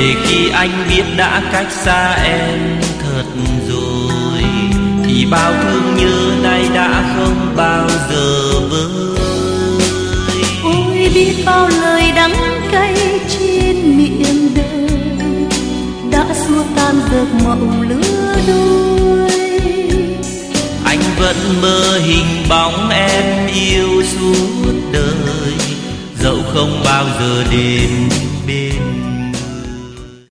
để khi anh biết đã cách xa em thật rồi, thì bao thương nhớ nay đã không bao giờ vơi. Ôi biết bao lời đắng cay trên miệng đời đã xua tan giấc mộng lứa đôi. Anh vẫn mơ hình bóng em yêu suốt đời, dẫu không bao giờ đến